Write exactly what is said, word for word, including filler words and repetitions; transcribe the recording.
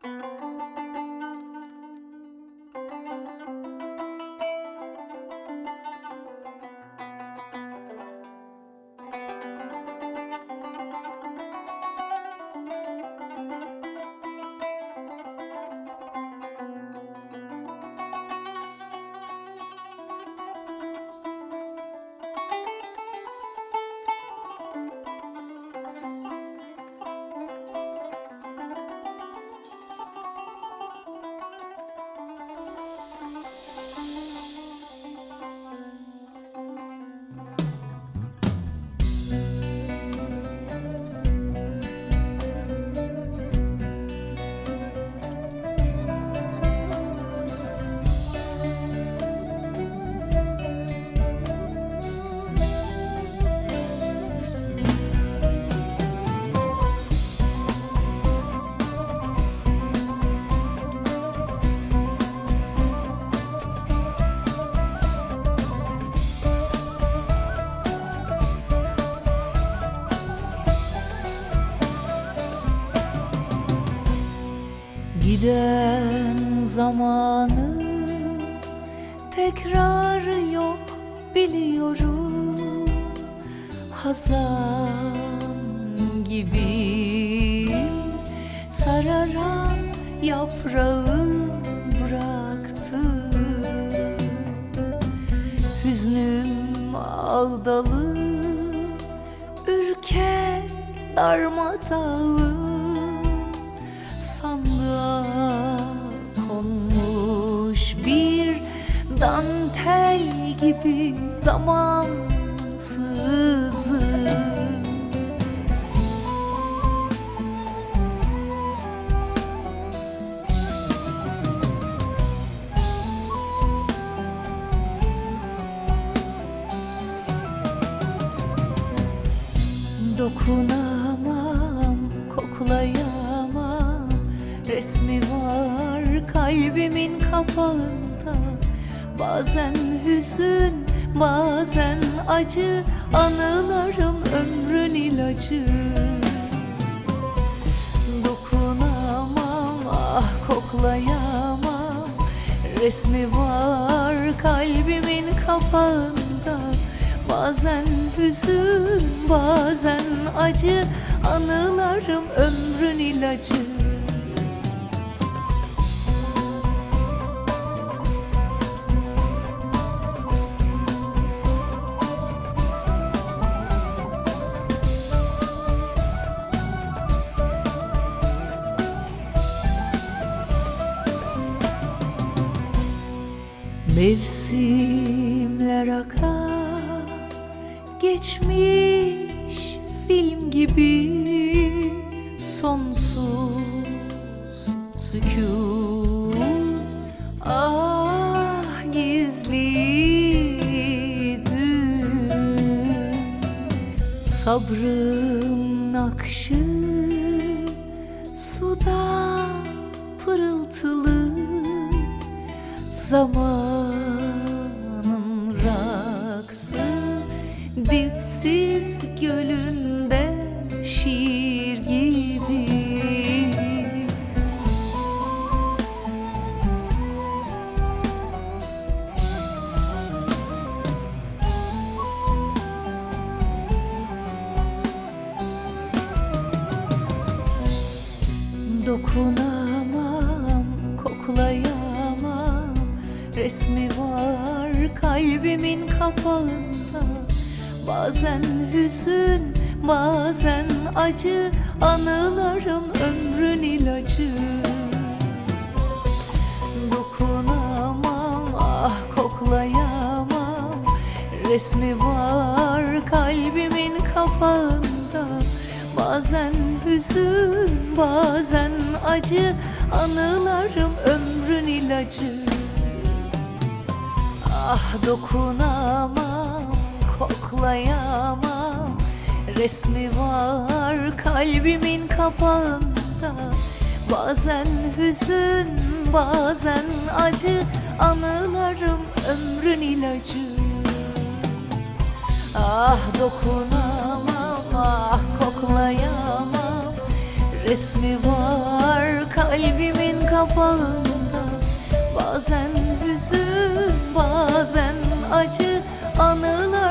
Giden zamanı tekrar yok biliyorum. Hazan gibi sararan yaprağı bıraktı. Hüznüm ağdalı, ürker darmadağın. Sandığa konmuş bir dantel gibi zamansızım. Dokunamam, koklayamam, resmi var kalbimin kapağında. Bazen hüzün, bazen acı, anılarım ömrün ilacı. Dokunamam, ah koklayamam, resmi var kalbimin kapağında. Bazen hüzün, bazen acı, anılarım ömrün ilacı. Mevsimler akar, geçmiş film gibi. Sonsuz sükût, ah gizli düğüm. Sabrın nakşı suda pırıltılı. Zamanın raksı dipsiz gölünde şiir gibi. Dokunamam, koklayamam, resmi var kalbimin kapağında. Bazen hüzün, bazen acı, anılarım ömrün ilacı. Dokunamam, ah koklayamam, resmi var kalbimin kapağında. Bazen hüzün, bazen acı, anılarım ömrün ilacı. Ah dokunamam, koklayamam, resmi var kalbimin kapağında. Bazen hüzün, bazen acı, anılarım ömrün ilacı. Ah dokunamam, ah koklayamam, resmi var kalbimin kapağında. Bazen hüzün, bazen acı anılar